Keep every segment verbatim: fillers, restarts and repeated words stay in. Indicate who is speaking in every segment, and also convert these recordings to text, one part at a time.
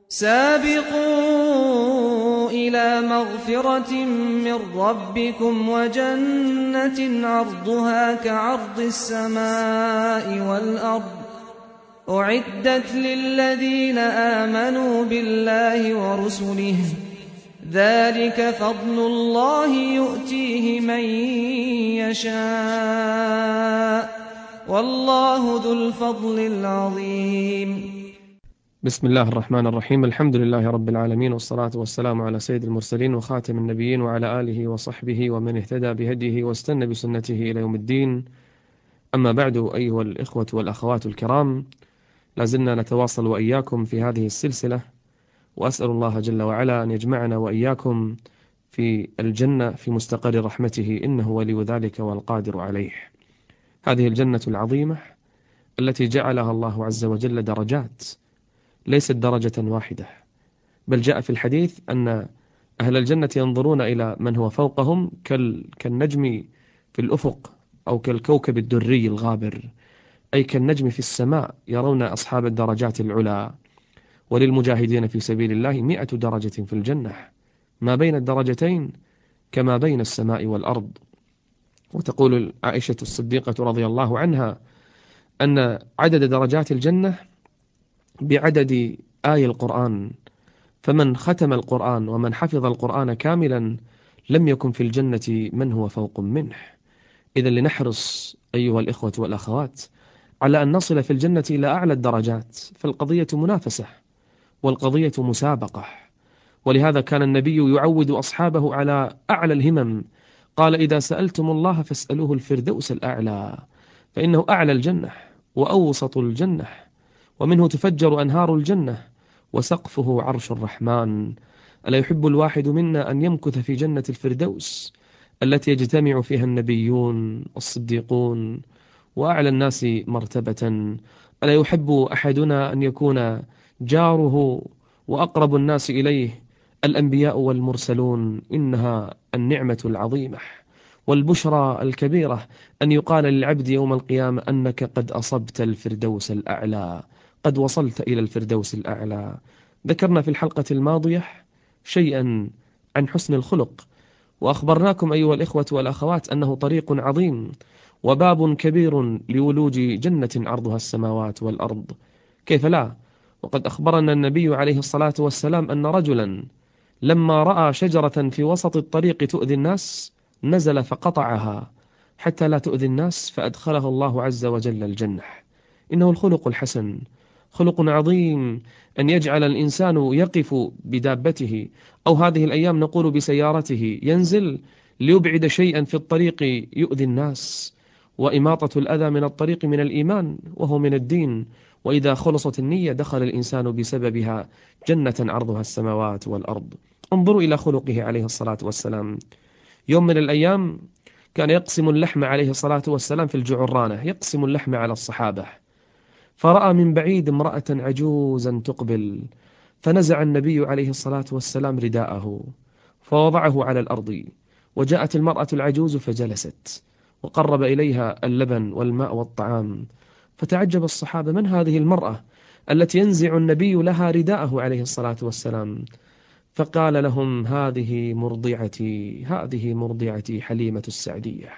Speaker 1: سابقوا إلى مغفرة من ربكم وجنة عرضها كعرض السماء والأرض أعدت للذين آمنوا بالله ورسله ذلك فضل الله يؤتيه من يشاء والله ذو الفضل العظيم.
Speaker 2: بسم الله الرحمن الرحيم. الحمد لله رب العالمين، والصلاة والسلام على سيد المرسلين وخاتم النبيين وعلى آله وصحبه ومن اهتدى بهديه واستنى بسنته إلى يوم الدين. أما بعد، أيها الإخوة والأخوات الكرام، لازلنا نتواصل وإياكم في هذه السلسلة، وأسأل الله جل وعلا أن يجمعنا وإياكم في الجنة في مستقر رحمته، إنه ولي ذلك والقادر عليه. هذه الجنة العظيمة التي جعلها الله عز وجل درجات، ليست درجة واحدة، بل جاء في الحديث أن أهل الجنة ينظرون إلى من هو فوقهم كالنجم في الأفق أو كالكوكب الدري الغابر، أي كالنجم في السماء، يرون أصحاب الدرجات العلى. وللمجاهدين في سبيل الله مئة درجة في الجنة، ما بين الدرجتين كما بين السماء والأرض. وتقول عائشة الصديقة رضي الله عنها أن عدد درجات الجنة بعدد آي القرآن، فمن ختم القرآن ومن حفظ القرآن كاملا لم يكن في الجنة من هو فوق منه. إذن لنحرص أيها الإخوة والأخوات على أن نصل في الجنة إلى أعلى الدرجات، فالقضية منافسة والقضية مسابقة. ولهذا كان النبي يعود أصحابه على أعلى الهمم، قال: إذا سألتم الله فاسألوه الفردوس الأعلى، فإنه أعلى الجنة وأوسط الجنة، ومنه تفجر أنهار الجنة، وسقفه عرش الرحمن. ألا يحب الواحد منا أن يمكث في جنة الفردوس التي يجتمع فيها النبيون والصديقون وأعلى الناس مرتبة؟ ألا يحب أحدنا أن يكون جاره وأقرب الناس إليه الأنبياء والمرسلون؟ إنها النعمة العظيمة والبشرى الكبيرة أن يقال للعبد يوم القيامة أنك قد أصبت الفردوس الأعلى، قد وصلت إلى الفردوس الأعلى. ذكرنا في الحلقة الماضية شيئا عن حسن الخلق، وأخبرناكم أيها الإخوة والأخوات أنه طريق عظيم وباب كبير لولوج جنة عرضها السماوات والأرض. كيف لا؟ وقد أخبرنا النبي عليه الصلاة والسلام أن رجلا لما رأى شجرة في وسط الطريق تؤذي الناس نزل فقطعها حتى لا تؤذي الناس، فأدخله الله عز وجل الجنة. إنه الخلق الحسن، خلق عظيم أن يجعل الإنسان يقف بدابته، أو هذه الأيام نقول بسيارته، ينزل ليبعد شيئا في الطريق يؤذي الناس. وإماطة الأذى من الطريق من الإيمان وهو من الدين، وإذا خلصت النية دخل الإنسان بسببها جنة عرضها السماوات والأرض. انظروا إلى خلقه عليه الصلاة والسلام. يوم من الأيام كان يقسم اللحم عليه الصلاة والسلام في الجعرانة، يقسم اللحم على الصحابة، فرأى من بعيد امرأة عجوزا تقبل، فنزع النبي عليه الصلاة والسلام رداءه فوضعه على الأرض، وجاءت المرأة العجوز فجلست وقرب إليها اللبن والماء والطعام، فتعجب الصحابة: من هذه المرأة التي ينزع النبي لها رداءه عليه الصلاة والسلام؟ فقال لهم: هذه مرضعتي، هذه مرضعتي حليمة السعدية.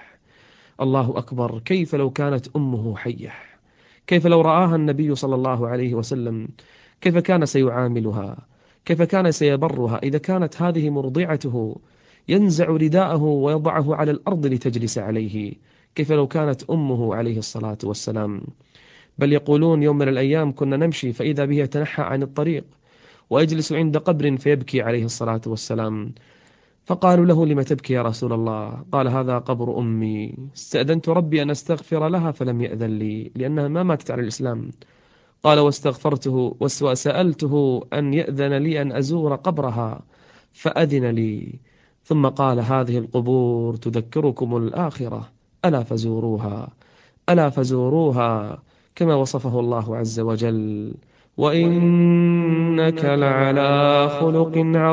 Speaker 2: الله أكبر! كيف لو كانت أمه حية؟ كيف لو رآها النبي صلى الله عليه وسلم؟ كيف كان سيعاملها؟ كيف كان سيبرها إذا كانت هذه مرضعته ينزع رداءه ويضعه على الأرض لتجلس عليه؟ كيف لو كانت أمه عليه الصلاة والسلام؟ بل يقولون يوم من الأيام كنا نمشي فإذا به يتنحى عن الطريق ويجلس عند قبر فيبكي عليه الصلاة والسلام، فقالوا له: لم تبكي يا رسول الله؟ قال: هذا قبر أمي، استأذنت ربي أن أستغفر لها فلم يأذن لي لأنها ما ماتت على الإسلام. قال: واستغفرته وسألته أن يأذن لي أن أزور قبرها فأذن لي. ثم قال: هذه القبور تذكركم الآخرة، ألا فزوروها، ألا فزوروها، كما وصفه الله عز وجل: وإنك لعلى خلق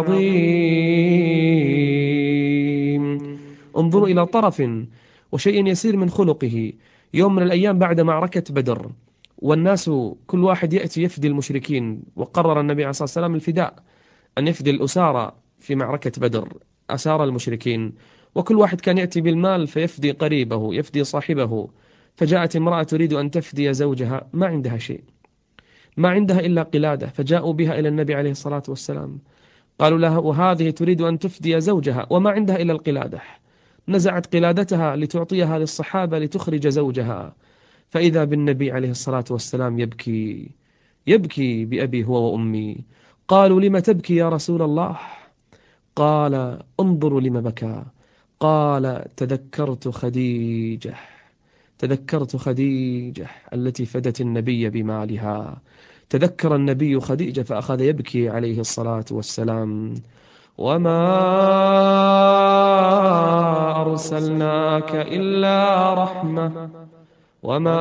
Speaker 2: عظيم. انظروا إلى طرف وشيء يسير من خلقه. يوم من الأيام بعد معركة بدر والناس كل واحد يأتي يفدي المشركين، وقرر النبي عليه الصلاة والسلام الفداء، أن يفدي الأسارى في معركة بدر، أسارى المشركين، وكل واحد كان يأتي بالمال فيفدي قريبه، يفدي صاحبه. فجاءت امرأة تريد أن تفدي زوجها، ما عندها شيء، ما عندها إلا قلادة، فجاءوا بها إلى النبي عليه الصلاة والسلام، قالوا لها وهذه تريد أن تفدي زوجها وما عندها إلا القلادة. نزعت قلادتها لتعطيها للصحابة لتخرج زوجها، فإذا بالنبي عليه الصلاة والسلام يبكي، يبكي بأبي هو وأمي. قالوا لم تبكي يا رسول الله؟ قال انظروا لم بكى. قال تذكرت خديجة، تذكرت خديجة التي فدت النبي بمالها. تذكر النبي خديجة فأخذ يبكي عليه الصلاة والسلام. وما أرسلناك إلا رحمة، وما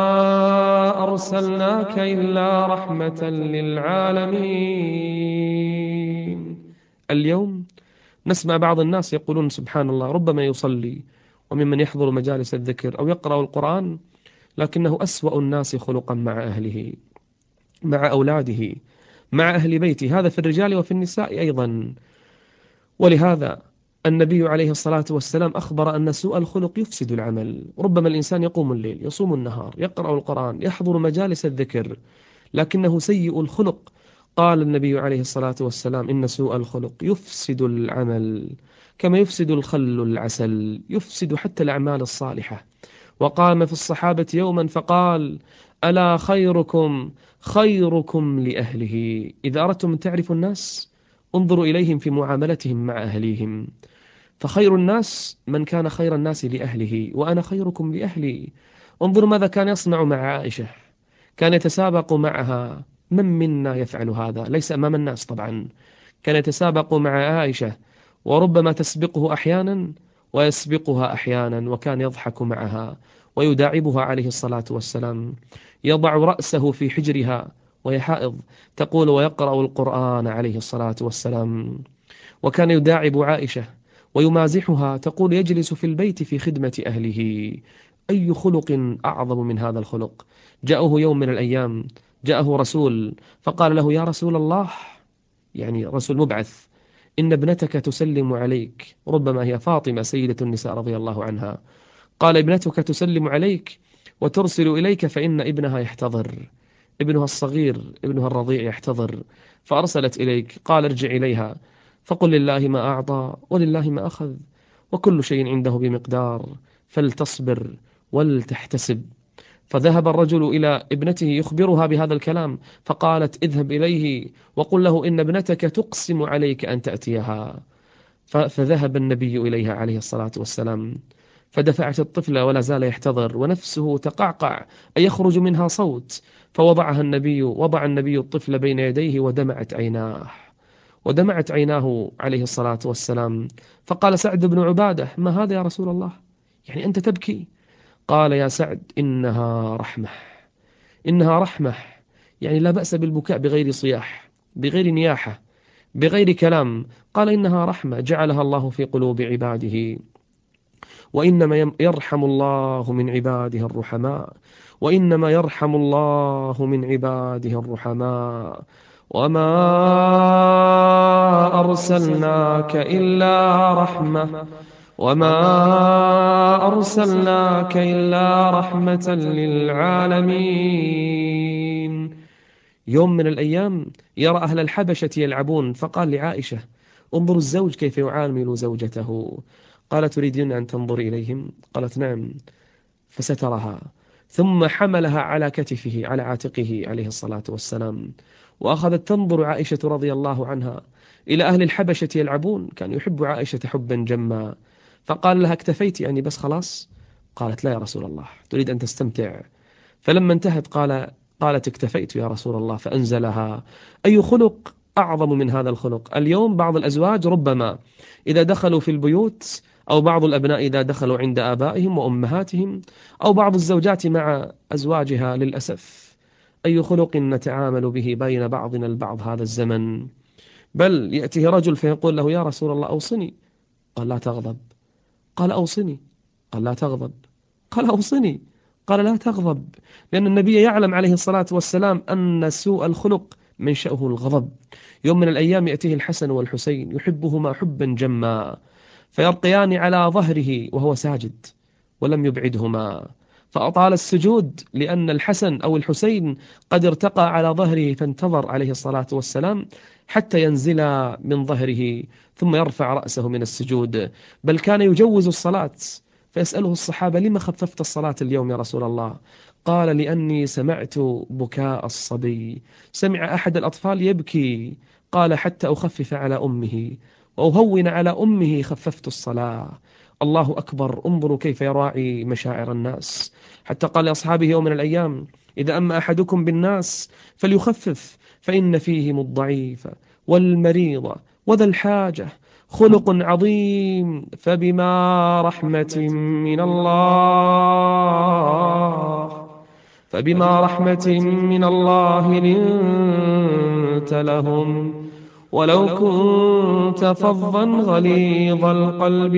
Speaker 2: أرسلناك إلا رحمة للعالمين. اليوم نسمع بعض الناس يقولون سبحان الله، ربما يصلي وممن يحضر مجالس الذكر أو يقرأ القرآن، لكنه أسوأ الناس خلقا مع أهله، مع أولاده، مع أهل بيته، هذا في الرجال وفي النساء أيضا. ولهذا النبي عليه الصلاة والسلام أخبر أن سوء الخلق يفسد العمل. ربما الإنسان يقوم الليل، يصوم النهار، يقرأ القرآن، يحضر مجالس الذكر، لكنه سيء الخلق. قال النبي عليه الصلاة والسلام إن سوء الخلق يفسد العمل كما يفسد الخل العسل، يفسد حتى الأعمال الصالحة. وقام في الصحابة يوما فقال ألا خيركم خيركم لأهله. إذا أردتم أن تعرفوا الناس انظروا إليهم في معاملتهم مع أهليهم، فخير الناس من كان خير الناس لأهله، وأنا خيركم لأهلي. انظروا ماذا كان يصنع مع عائشة، كان يتسابق معها. من منا يفعل هذا؟ ليس أمام الناس طبعا، كان يتسابق مع عائشة، وربما تسبقه أحيانا ويسبقها أحيانا، وكان يضحك معها ويداعبها عليه الصلاة والسلام، يضع رأسه في حجرها وهي حائض تقول ويقرأ القرآن عليه الصلاة والسلام. وكان يداعب عائشة ويمازحها، تقول يجلس في البيت في خدمة أهله. أي خلق أعظم من هذا الخلق؟ جاءه يوم من الأيام، جاءه رسول فقال له يا رسول الله، يعني رسول مبعث، إن ابنتك تسلم عليك، ربما هي فاطمة سيدة النساء رضي الله عنها. قال ابنتك تسلم عليك وترسل إليك فإن ابنها يحتضر، ابنها الصغير ابنها الرضيع يحتضر، فأرسلت إليك. قال ارجع إليها فقل لله ما أعطى ولله ما أخذ، وكل شيء عنده بمقدار، فلتصبر ولتحتسب. فذهب الرجل إلى ابنته يخبرها بهذا الكلام، فقالت اذهب إليه وقل له إن ابنتك تقسم عليك أن تأتيها. فذهب النبي إليها عليه الصلاة والسلام، فدفعت الطفل ولا زال يحتضر ونفسه تقعقع أن يخرج منها صوت، فوضعها النبي وضع النبي الطفل بين يديه ودمعت عيناه، ودمعت عيناه عليه الصلاة والسلام. فقال سعد بن عبادة ما هذا يا رسول الله؟ يعني أنت تبكي؟ قال يا سعد إنها رحمة، إنها رحمة، يعني لا بأس بالبكاء بغير صياح، بغير نياحة، بغير كلام. قال إنها رحمة جعلها الله في قلوب عباده، وإنما يرحم الله من عباده الرحماء، وإنما يرحم الله من عباده الرحماء. وما أرسلناك إلا رحمة، وما أرسلناك إلا رحمة للعالمين. يوم من الأيام يرى أهل الحبشة يلعبون، فقال لعائشة انظروا الزوج كيف يعامل زوجته. قال تريدين أن تنظر إليهم؟ قالت نعم، فسترها، ثم حملها على كتفه على عاتقه عليه الصلاة والسلام، وأخذت تنظر عائشة رضي الله عنها إلى أهل الحبشة يلعبون، كان يحب عائشة حبا جما. فقال لها اكتفيت يعني بس خلاص؟ قالت لا يا رسول الله، تريد أن تستمتع. فلما انتهت قال قالت اكتفيت يا رسول الله، فأنزلها. أي خلق أعظم من هذا الخلق؟ اليوم بعض الأزواج ربما إذا دخلوا في البيوت، أو بعض الأبناء إذا دخلوا عند آبائهم وأمهاتهم، أو بعض الزوجات مع أزواجها للأسف، أي خلق نتعامل به بين بعضنا البعض هذا الزمن. بل يأتيه رجل فيقول له يا رسول الله أوصني، قال لا تغضب. قال أوصني، قال لا تغضب. قال أوصني، قال لا تغضب، لأن النبي يعلم عليه الصلاة والسلام أن سوء الخلق منشأه الغضب. يوم من الأيام يأتيه الحسن والحسين يحبهما حبا جما، فيرقيان على ظهره وهو ساجد ولم يبعدهما، فأطال السجود لأن الحسن أو الحسين قد ارتقى على ظهره، فانتظر عليه الصلاة والسلام حتى ينزل من ظهره ثم يرفع رأسه من السجود، بل كان يجوز الصلاة. فيسأله الصحابة: لما خففت الصلاة اليوم يا رسول الله؟ قال: لأني سمعت بكاء الصبي، سمع أحد الأطفال يبكي، قال: حتى أخفف على أمه وأهون على أمه خففت الصلاة. الله أكبر، انظروا كيف يراعي مشاعر الناس، حتى قال لأصحابه يوم من الأيام: إذا أما أحدكم بالناس فليخفف، فإن فيهم الضعيف والمريض وذا الحاجة، خلق عظيم، فبما رحمة من الله فبما رحمة من الله لنت لهم، ولو كنت فظا غليظ القلب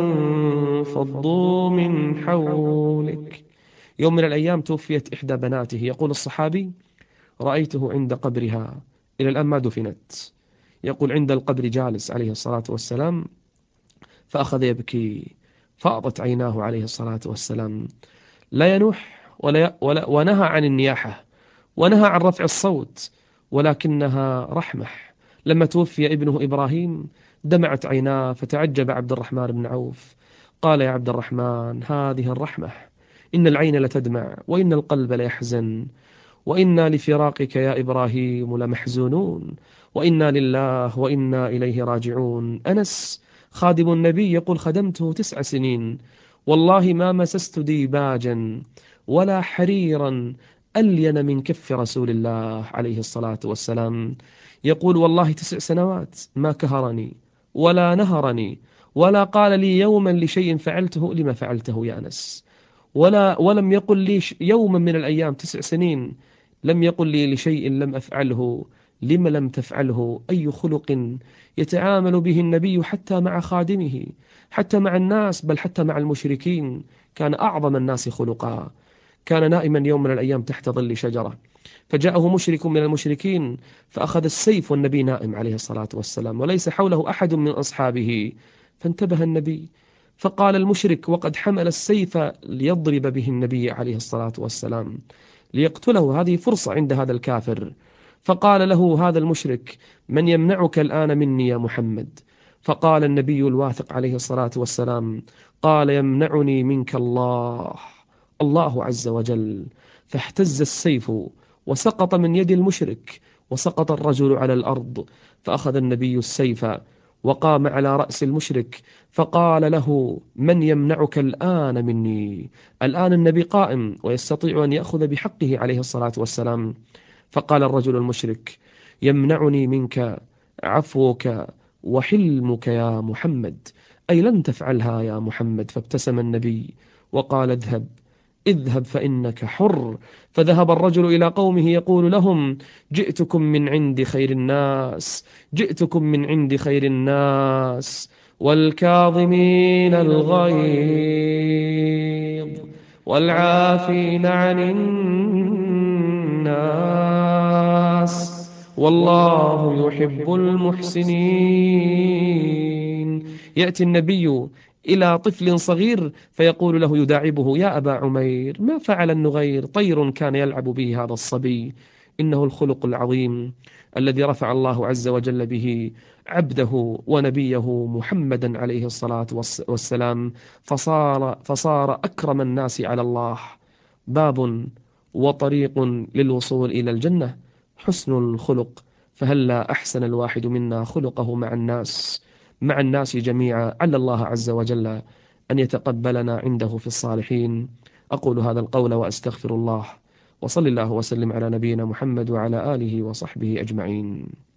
Speaker 2: لانفضوا من حولك. يوم من الأيام توفيت إحدى بناته، يقول الصحابي: رأيته عند قبرها، إلى الآن ما دفنت، يقول عند القبر جالس عليه الصلاة والسلام، فأخذ يبكي، فأضت عيناه عليه الصلاة والسلام، لا ينوح ولا ولا ونهى عن النياحة ونهى عن رفع الصوت، ولكنها رحمة. لما توفي ابنه إبراهيم دمعت عيناه، فتعجب عبد الرحمن بن عوف، قال: يا عبد الرحمن، هذه الرحمة، إن العين لتدمع وإن القلب ليحزن، وإنا لفراقك يا إبراهيم لمحزونون، وإنا لله وإنا إليه راجعون. أنس خادم النبي يقول: خدمته تسع سنين، والله ما مسست ديباجا ولا حريرا ألين من كف رسول الله عليه الصلاة والسلام. يقول: والله تسع سنوات ما كهرني ولا نهرني ولا قال لي يوما لشيء فعلته لما فعلته يا أنس، ولا ولم يقل لي يوما من الأيام، تسع سنين، لم يقل لي لشيء لم أفعله لما لم تفعله. أي خلق يتعامل به النبي حتى مع خادمه، حتى مع الناس، بل حتى مع المشركين. كان أعظم الناس خلقا. كان نائما يوم من الأيام تحت ظل شجرة، فجاءه مشرك من المشركين فأخذ السيف والنبي نائم عليه الصلاة والسلام وليس حوله أحد من أصحابه، فانتبه النبي، فقال المشرك وقد حمل السيف ليضرب به النبي عليه الصلاة والسلام ليقتله، هذه فرصة عند هذا الكافر. فقال له هذا المشرك: من يمنعك الآن مني يا محمد؟ فقال النبي الواثق عليه الصلاة والسلام: قال: يمنعني منك الله، الله عز وجل. فاهتز السيف وسقط من يد المشرك، وسقط الرجل على الأرض، فأخذ النبي السيف وقام على رأس المشرك فقال له: من يمنعك الآن مني؟ الآن النبي قائم ويستطيع أن يأخذ بحقه عليه الصلاة والسلام. فقال الرجل المشرك: يمنعني منك عفوك وحلمك يا محمد، أي لن تفعلها يا محمد. فابتسم النبي وقال: اذهب اذهب فإنك حر. فذهب الرجل إلى قومه يقول لهم: جئتكم من عند خير الناس، جئتكم من عند خير الناس، والكاظمين الغيظ والعافين عن الناس، والله يحب المحسنين. يأتي النبي إلى طفل صغير فيقول له يداعبه: يا أبا عمير، ما فعل النغير؟ طير كان يلعب به هذا الصبي. إنه الخلق العظيم الذي رفع الله عز وجل به عبده ونبيه محمدا عليه الصلاة والسلام، فصار, فصار أكرم الناس على الله. باب وطريق للوصول إلى الجنة حسن الخلق، فهلا أحسن الواحد منا خلقه مع الناس مع الناس جميعا، عل الله عز وجل أن يتقبلنا عنده في الصالحين. أقول هذا القول وأستغفر الله، وصل الله وسلم على نبينا محمد وعلى آله وصحبه أجمعين.